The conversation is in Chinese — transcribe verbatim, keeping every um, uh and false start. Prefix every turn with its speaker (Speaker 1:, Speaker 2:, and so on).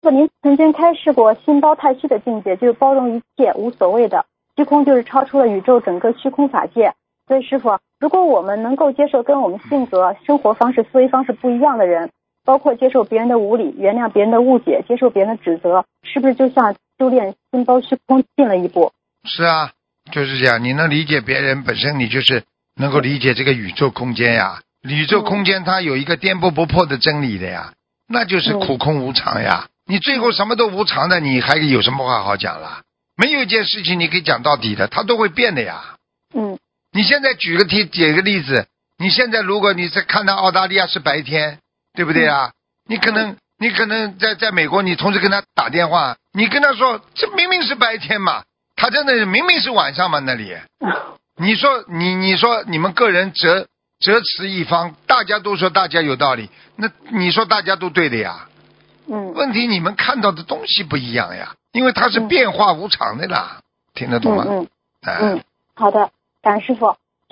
Speaker 1: 您曾经开示过心包太虚的境界，就是包容一切无所谓的，虚空就是超出了宇宙整个虚空法界。所以师父，如果我们能够接受跟我们性格、生活方式、思维方式不一样的人，包括接受别人的无理，原谅别人的误解，接受别人的指责，是不是就像修炼心包虚空进了一步？
Speaker 2: 是啊，就是这样。你能理解别人，本身你就是能够理解这个宇宙空间呀。宇宙空间它有一个颠簸不破的真理的呀，那就是苦空无常呀。你最后什么都无常的，你还有什么话好讲了？没有一件事情你可以讲到底的，它都会变的呀。
Speaker 1: 嗯。
Speaker 2: 你现在举个题，举个例子，你现在如果你在看到澳大利亚是白天，对不对啊？你可能你可能在在美国，你同时跟他打电话，你跟他说这明明是白天嘛，他真的明明是晚上嘛那里。你说你你说你们个人折折持一方，大家都说大家有道理，那你说大家都对的呀。
Speaker 1: 嗯。
Speaker 2: 问题你们看到的东西不一样呀，因为它是变化无常的啦，嗯、听得懂吗？
Speaker 1: 嗯嗯。
Speaker 2: 哎、
Speaker 1: 嗯，好的。感恩师傅，